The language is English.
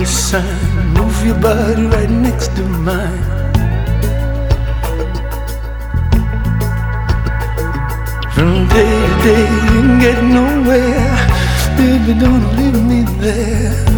the sign. Move your body right next to mine. From day to day you can get nowhere. Baby, don't leave me there.